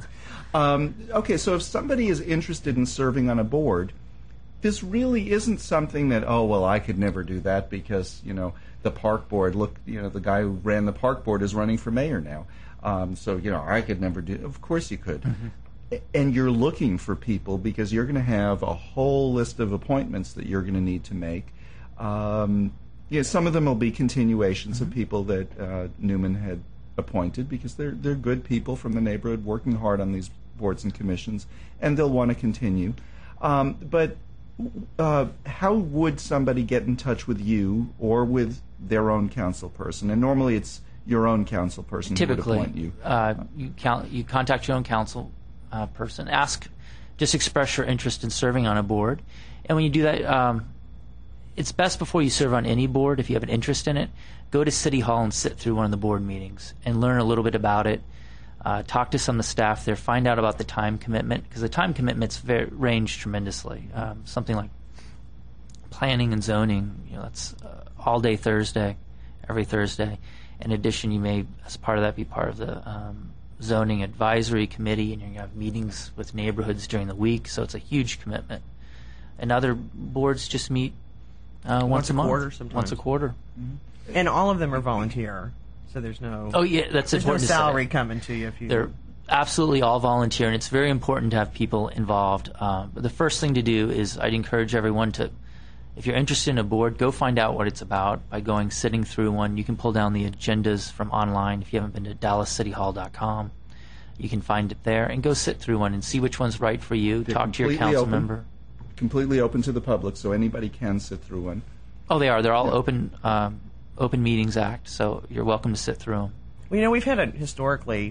Okay, so if somebody is interested in serving on a board, this really isn't something that, I could never do that because, the park board, the guy who ran the park board is running for mayor now. So, I could never do it. Of course you could. Mm-hmm. And you're looking for people because you're going to have a whole list of appointments that you're going to need to make. Some of them will be continuations of people that Newman had appointed because they're good people from the neighborhood working hard on these boards and commissions, and they'll want to continue. But how would somebody get in touch with you or with their own council person? And normally it's your own council person who would appoint you. You contact your own council person. Just express your interest in serving on a board. And when you do that, it's best before you serve on any board, if you have an interest in it, go to City Hall and sit through one of the board meetings and learn a little bit about it. Talk to some of the staff there. Find out about the time commitment, because the time commitments range tremendously. Something like planning and zoning, that's all day Thursday, every Thursday. In addition, you may, as part of that, be part of the zoning advisory committee, and you're going to have meetings with neighborhoods during the week, so it's a huge commitment. And other boards just meet once a month. Once a quarter. Mm-hmm. And all of them are volunteer, so there's no... Oh, yeah, that's important to say. There's no salary coming to you if you... They're absolutely all volunteer, and it's very important to have people involved. But the first thing to do is I'd encourage everyone to, if you're interested in a board, go find out what it's about by sitting through one. You can pull down the agendas from online. If you haven't been to DallasCityHall.com, you can find it there and go sit through one and see which one's right for you. Talk to your council member. Completely open to the public, so anybody can sit through one. Oh, they are. They're all Open Meetings Act, so you're welcome to sit through them. Well, we've had historically,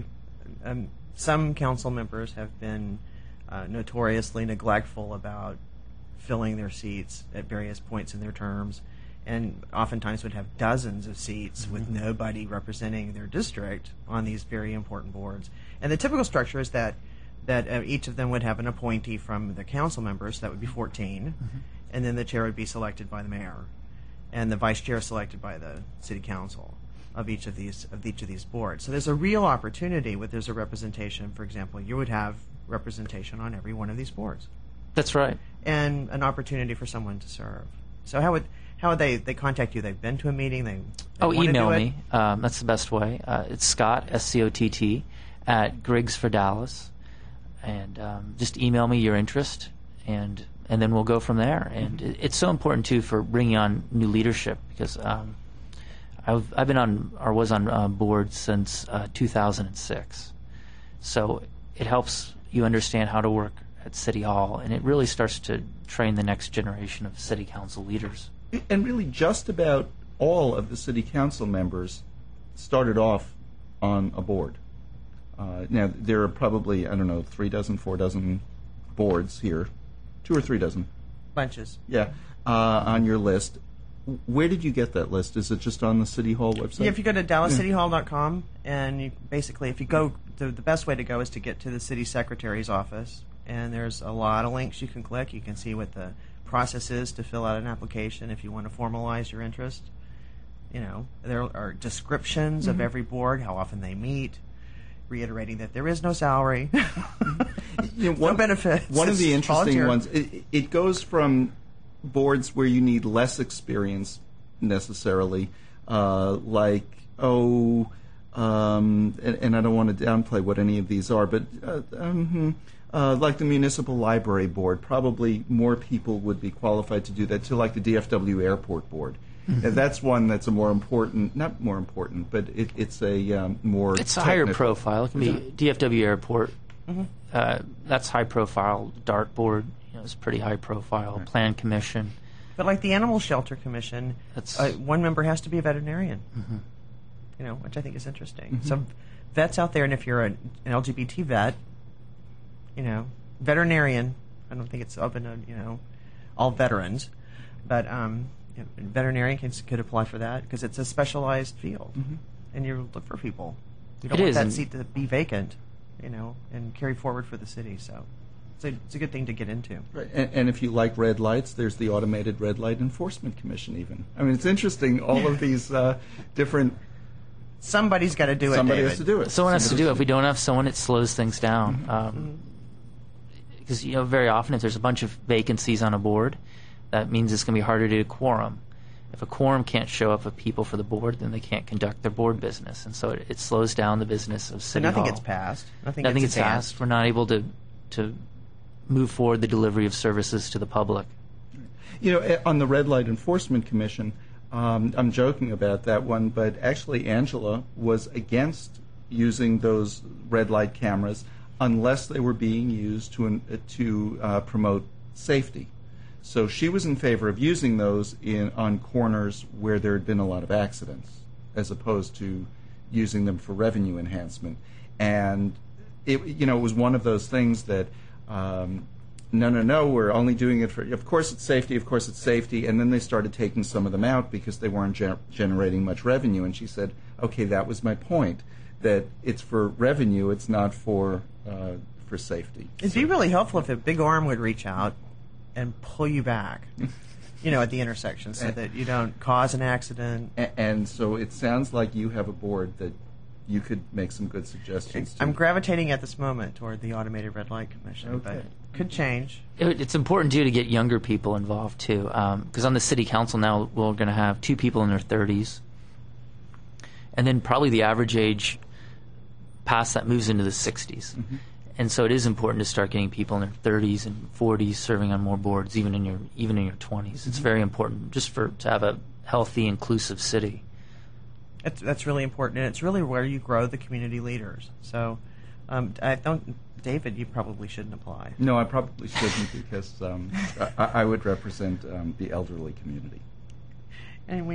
some council members have been notoriously neglectful about filling their seats at various points in their terms, and oftentimes would have dozens of seats with nobody representing their district on these very important boards. And the typical structure is that each of them would have an appointee from the council members. That would be 14, and then the chair would be selected by the mayor, and the vice chair selected by the city council of each of these boards. So there's a real opportunity where there's a representation. For example, you would have representation on every one of these boards. That's right. And an opportunity for someone to serve. So how would they contact you? They've been to a meeting. They email me. That's the best way. It's Scott, SCOTT, at Griggs for Dallas, and just email me your interest, and then we'll go from there. And it's so important too for bringing on new leadership, because I've been on or was on board since 2006, so it helps you understand how to work at City Hall, and it really starts to train the next generation of city council leaders. And really, just about all of the city council members started off on a board. Now, there are probably, 3 dozen, 4 dozen boards here, 2 or 3 dozen. Bunches. Yeah, on your list. Where did you get that list? Is it just on the City Hall website? Yeah, if you go to DallasCityHall.com, and if you go, the best way to go is to get to the city secretary's office, and there's a lot of links you can click. You can see what the process is to fill out an application if you want to formalize your interest. There are descriptions of every board, how often they meet. reiterating that there is no salary, no benefits. One of the It's interesting volunteer. ones, it goes from boards where you need less experience necessarily, and I don't want to downplay what any of these are, but like the Municipal Library Board, probably more people would be qualified to do that, to like the DFW Airport Board. And that's one that's a more important, not more important, but it's a more It's a higher technical. profile. It can be DFW Airport. That's high profile. DART Board, is pretty high profile. Plan Commission. But like the Animal Shelter Commission, one member has to be a veterinarian. Which I think is interesting. So vets out there, and if you're an LGBT vet, veterinarian. I don't think it's open to all veterans, but veterinarian could apply for that because it's a specialized field, and you look for people. You don't want that seat to be vacant, and carry forward for the city. So it's a good thing to get into. Right. And if you like red lights, there's the Automated Red Light Enforcement Commission even. I mean, it's interesting, all of these different... Somebody's got to do it, Somebody David. has to do it. Someone has to do it. If we don't have someone, it slows things down. Because, very often if there's a bunch of vacancies on a board, that means it's going to be harder to do a quorum. If a quorum can't show up of people for the board, then they can't conduct their board business. And so it slows down the business of City nothing Hall. gets passed. Nothing gets passed. We're not able to move forward the delivery of services to the public. On the Red Light Enforcement Commission, I'm joking about that one, but actually Angela was against using those red light cameras unless they were being used to promote safety. So she was in favor of using those on corners where there had been a lot of accidents, as opposed to using them for revenue enhancement. And it was one of those things that no, we're only doing it for, of course it's safety, and then they started taking some of them out because they weren't generating much revenue, and she said, okay, that was my point, that it's for revenue, it's not for safety. It'd be really helpful if a big arm would reach out and pull you back, at the intersection so that you don't cause an accident. And so it sounds like you have a board that you could make some good suggestions to. I'm gravitating at this moment toward the Automated Red Light Commission, but it could change. It's important, too, to get younger people involved, too. Because on the city council now, we're going to have 2 people in their 30s. And then probably the average age past that moves into the 60s. And so it is important to start getting people in their 30s and 40s serving on more boards, even in your 20s. It's very important just to have a healthy, inclusive city. That's really important, and it's really where you grow the community leaders. So, David, you probably shouldn't apply. No, I probably shouldn't because I would represent the elderly community. And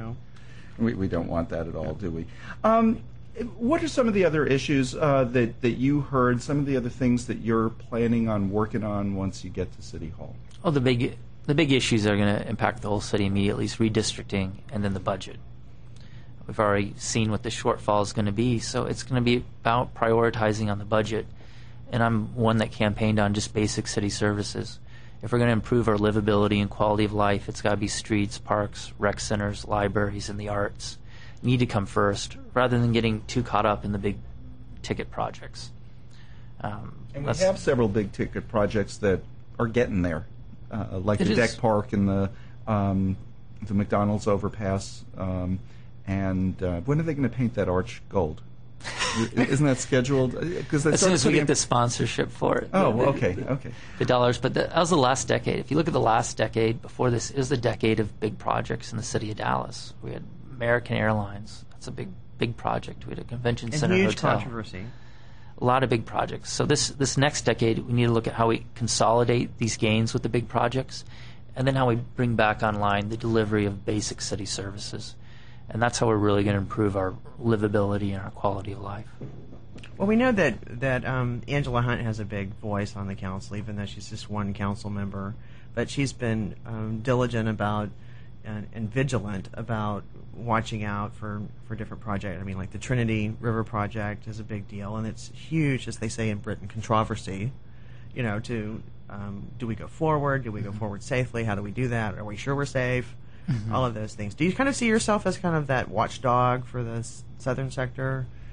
we don't want that at all, do we? What are some of the other issues that you heard? Some of the other things that you're planning on working on once you get to City Hall? Oh, the big issues that are going to impact the whole city immediately is redistricting and then the budget. We've already seen what the shortfall is going to be, so it's going to be about prioritizing on the budget. And I'm one that campaigned on just basic city services. If we're going to improve our livability and quality of life, it's got to be streets, parks, rec centers, libraries, and the arts need to come first, rather than getting too caught up in the big ticket projects. And we have several big ticket projects that are getting there, like the Deck Park and the McDonald's overpass. And when are they going to paint that arch gold? Isn't that scheduled? As soon as we get the sponsorship for it. Oh, okay. The dollars. But that was the last decade. If you look at the last decade before this, it was the decade of big projects in the city of Dallas. We had American Airlines. That's a big project. We had a convention center, huge hotel. Controversy. A lot of big projects. So this next decade, we need to look at how we consolidate these gains with the big projects, and then how we bring back online the delivery of basic city services. And that's how we're really going to improve our livability and our quality of life. Well, we know that Angela Hunt has a big voice on the council, even though she's just one council member. But she's been diligent about and vigilant about watching out for different projects. I mean, like the Trinity River project is a big deal, and it's huge, as they say in Britain, controversy. Do we go forward? Do we go forward safely? How do we do that? Are we sure we're safe? Mm-hmm. All of those things. Do you kind of see yourself as kind of that watchdog for the southern sector?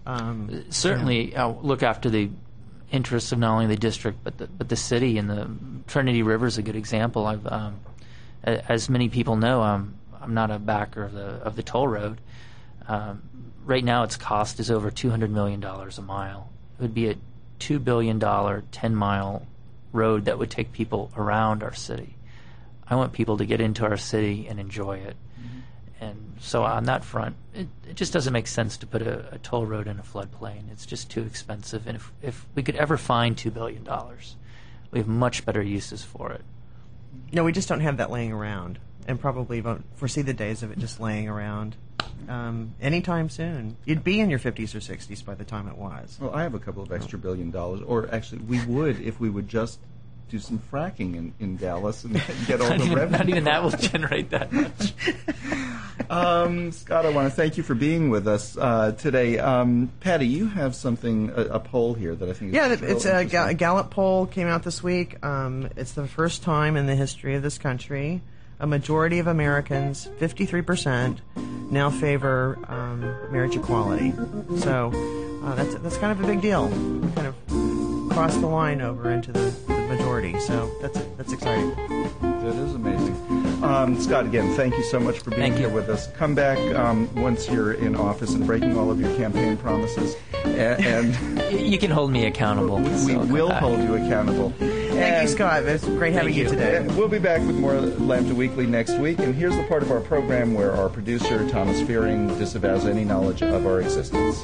Certainly look after the interests of not only the district but the city, and the Trinity River is a good example. As many people know, I'm not a backer of the toll road. Right now, its cost is over $200 million a mile. It would be a $2 billion 10-mile road that would take people around our city. I want people to get into our city and enjoy it. And so on that front, it just doesn't make sense to put a toll road in a floodplain. It's just too expensive. And if we could ever find $2 billion, we have much better uses for it. No, we just don't have that laying around, and probably won't foresee the days of it just laying around anytime soon. You'd be in your 50s or 60s by the time it was. Well, I have a couple of extra $1 billion, or actually we would if we would just do some fracking in Dallas and get all the revenue. Not even that will generate that much. Scott, I want to thank you for being with us today. Patty, you have something, a poll here that I think is it's a Gallup poll came out this week. It's the first time in the history of this country a majority of Americans, 53%, now favor marriage equality. So that's kind of a big deal. We kind of crossed the line over into the majority. So that's exciting. That is amazing. Scott, again, thank you so much for being here with us. Come back once you're in office and breaking all of your campaign promises. And you can hold me accountable. We will hold you accountable. Thank you, Scott. It's great having you today. We'll be back with more Lambda Weekly next week. And here's the part of our program where our producer, Thomas Fearing, disavows any knowledge of our existence.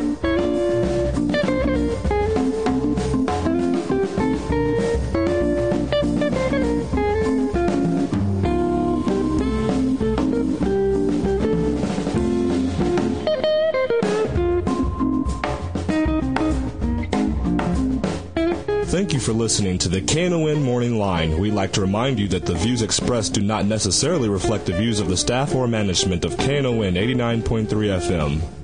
Thank you for listening to the KNON Morning Line. We'd like to remind you that the views expressed do not necessarily reflect the views of the staff or management of KNON 89.3 FM.